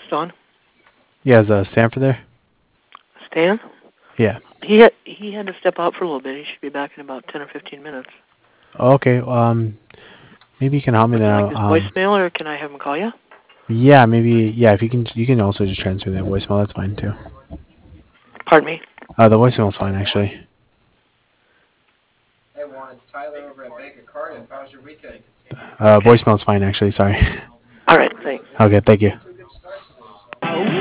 Don? Yeah, is Stanford there? Stan? Yeah. He had to step out for a little bit. He should be back in about 10 or 15 minutes. Okay. Maybe you can help me Would you like now. his voicemail, or can I have him call you? Yeah, maybe. Yeah, if you can also just transfer that voicemail. That's fine too. Pardon me? The voicemail's fine actually. Hey Warren, it's Tyler over at Bank of Cardiff. How was your weekend? Voicemail's fine actually. Sorry. All right, thanks. Okay, thank you. To a good start today, so.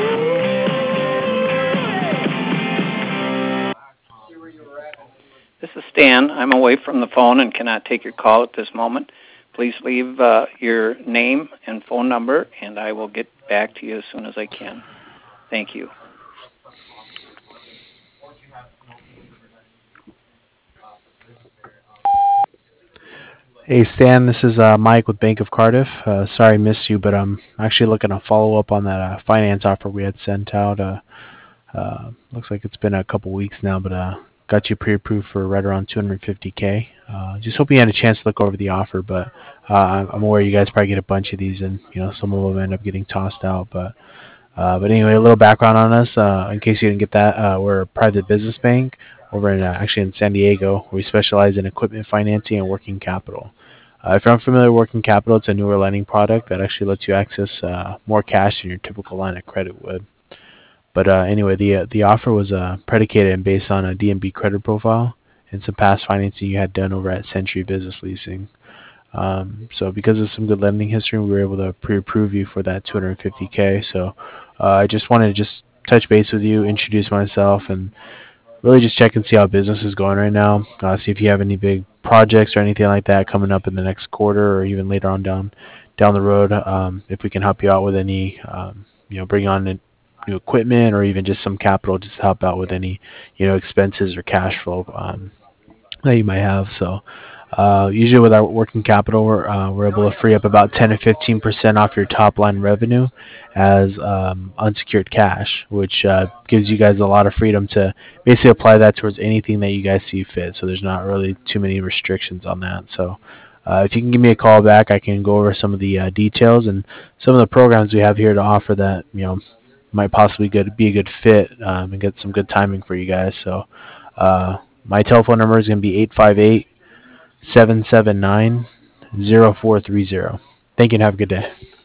See where you were at. This is Stan. I'm away from the phone and cannot take your call at this moment. Please leave your name and phone number, and I will get back to you as soon as I can. Thank you. Hey Stan, this is Mike with Bank of Cardiff. Sorry I missed you, but I'm actually looking to follow up on that finance offer we had sent out. Looks like it's been a couple weeks now, but got you pre-approved for right around 250K. Just hoping you had a chance to look over the offer, but I'm aware you guys probably get a bunch of these, and some of them end up getting tossed out. But anyway, a little background on us, in case you didn't get that. We're a private business bank over in actually in San Diego. We specialize in equipment financing and working capital. If you're unfamiliar with working capital, it's a newer lending product that actually lets you access more cash than your typical line of credit would. But anyway, the offer was predicated and based on a DNB credit profile and some past financing you had done over at Century Business Leasing. So because of some good lending history, we were able to pre-approve you for that 250K. So I just wanted to just touch base with you, introduce myself, and really just check and see how business is going right now. See if you have any big projects or anything like that coming up in the next quarter or even later on down the road. If we can help you out with any, bring on new equipment or even just some capital just to help out with any, expenses or cash flow that you might have. So usually with our working capital, we're able to free up about 10 to 15% off your top line revenue as unsecured cash, which gives you guys a lot of freedom to basically apply that towards anything that you guys see fit. So there's not really too many restrictions on that. So if you can give me a call back, I can go over some of the details and some of the programs we have here to offer that might possibly be a good fit and get some good timing for you guys. So my telephone number is going to be 858-779-0430. Thank you and have a good day.